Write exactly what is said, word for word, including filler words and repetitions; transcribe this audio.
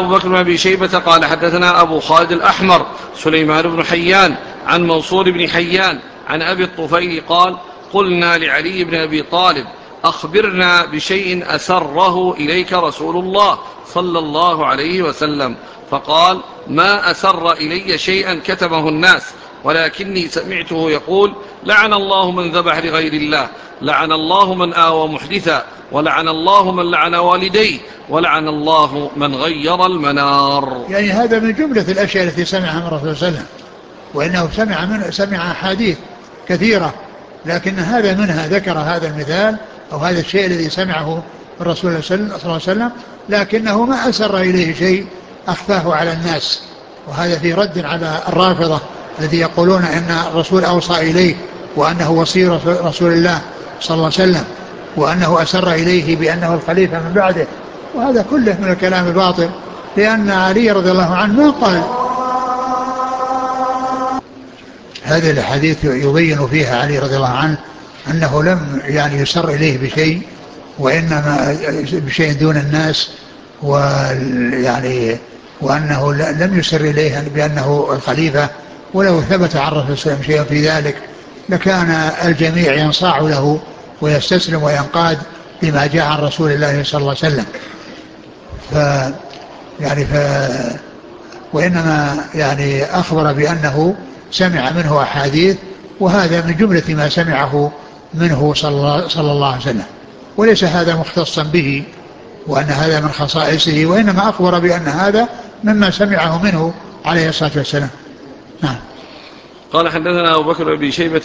أبو بكر بن أبي شيبة قال حدثنا أبو خالد الأحمر سليمان بن حيان عن منصور بن حيان عن أبي الطفيل قال قلنا لعلي بن أبي طالب أخبرنا بشيء أسره إليك رسول الله صلى الله عليه وسلم، فقال ما أسر إلي شيئا كتبه الناس، ولكني سمعته يقول لعن الله من ذبح لغير الله، لعن الله من آوى محدثا، ولعن الله من لعن والديه، ولعن الله من غير المنار. يعني هذا من جملة الأشياء التي سمعها من الرسول صلى الله عليه وسلم، وإنه سمع, من سمع أحاديث كثيرة، لكن هذا منها ذكر هذا المثال أو هذا الشيء الذي سمعه الرسول صلى الله عليه وسلم، لكنه ما أسر إليه شيء أخفاه على الناس. وهذا في رد على الرافضة الذي يقولون أن الرسول أوصى إليه وأنه وصي رسول الله صلى الله عليه وسلم، وأنه أسر إليه بأنه الخليفة من بعده، وهذا كله من الكلام الباطل، لأن علي رضي الله عنه ما قال. هذه الحديث يبين فيها علي رضي الله عنه أنه لم يعني يسر إليه بشيء، وإنما بشيء دون الناس، ويعني وأنه لم يسر إليه بأنه الخليفة. ولو ثبت عن الرسول صلى الله عليه وسلم شيء في ذلك لكان الجميع ينصاع له ويستسلم وينقاد بما جاء عن رسول الله صلى الله عليه وسلم. ف يعني ف وإنما يعني أخبر بأنه سمع منه أحاديث، وهذا من جملة ما سمعه منه صلى الله عليه وسلم، وليس هذا مختصا به وأن هذا من خصائصه، وإنما أخبر بأن هذا مما سمعه منه عليه الصلاة والسلام. نعم. قال حدثنا أبو بكر بن أبي شيبة